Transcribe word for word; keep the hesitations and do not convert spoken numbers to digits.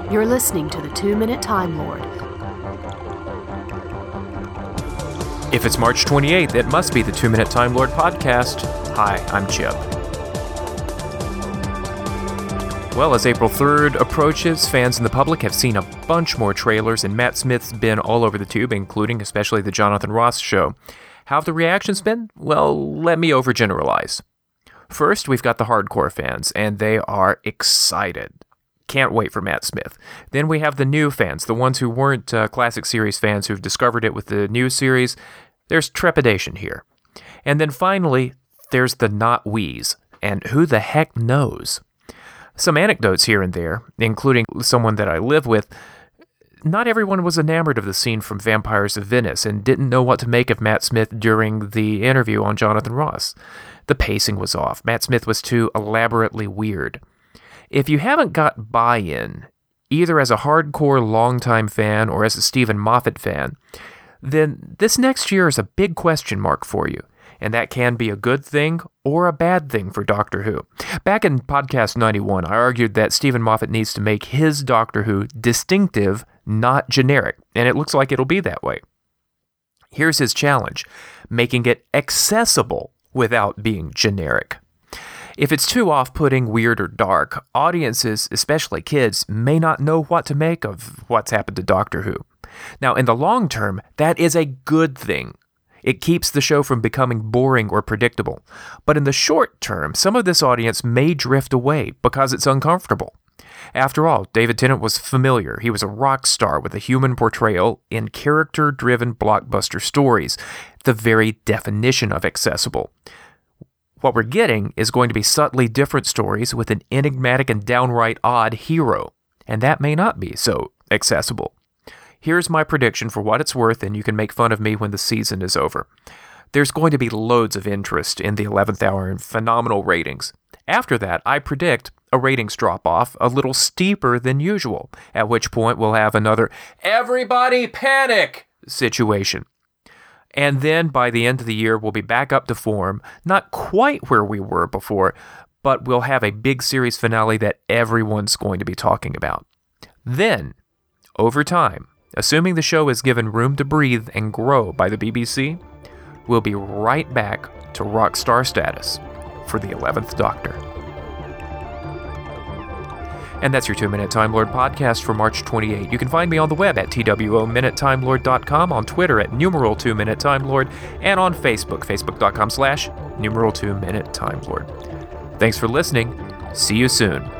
You're listening to the Two-Minute Time Lord. If it's March twenty-eighth, it must be the Two-Minute Time Lord podcast. Hi, I'm Chip. Well, as April third approaches, fans and the public have seen a bunch more trailers, and Matt Smith's been all over the tube, including especially the Jonathan Ross show. How have the reactions been? Well, let me overgeneralize. First, we've got the hardcore fans, and they are excited. Can't wait for Matt Smith. Then we have the new fans, the ones who weren't uh, classic series fans who've discovered it with the new series. There's trepidation here. And then finally, there's the not we's, and who the heck knows? Some anecdotes here and there, including someone that I live with. Not everyone was enamored of the scene from Vampires of Venice and didn't know what to make of Matt Smith during the interview on Jonathan Ross. The pacing was off. Matt Smith was too elaborately weird. If you haven't got buy-in, either as a hardcore longtime fan or as a Stephen Moffat fan, then this next year is a big question mark for you. And that can be a good thing or a bad thing for Doctor Who. Back in podcast ninety-one, I argued that Stephen Moffat needs to make his Doctor Who distinctive, not generic, and it looks like it'll be that way. Here's his challenge, making it accessible without being generic. If it's too off-putting, weird, or dark, audiences, especially kids, may not know what to make of what's happened to Doctor Who. Now, in the long term, that is a good thing. It keeps the show from becoming boring or predictable. But in the short term, some of this audience may drift away because it's uncomfortable. After all, David Tennant was familiar. He was a rock star with a human portrayal in character-driven blockbuster stories, the very definition of accessible. What we're getting is going to be subtly different stories with an enigmatic and downright odd hero, and that may not be so accessible. Here's my prediction for what it's worth, and you can make fun of me when the season is over. There's going to be loads of interest in the eleventh hour and phenomenal ratings. After that, I predict a ratings drop-off a little steeper than usual, at which point we'll have another everybody panic situation. And then by the end of the year, we'll be back up to form, not quite where we were before, but we'll have a big series finale that everyone's going to be talking about. Then, over time, assuming the show is given room to breathe and grow by the B B C, we'll be right back to rock star status for the eleventh Doctor. And that's your Two-Minute Time Lord podcast for March twenty-eighth. You can find me on the web at T W O minute time lord dot com, on Twitter at numeral Two-Minute Time Lord, and on Facebook, facebook.com slash numeral Two-Minute Time Lord. Thanks for listening. See you soon.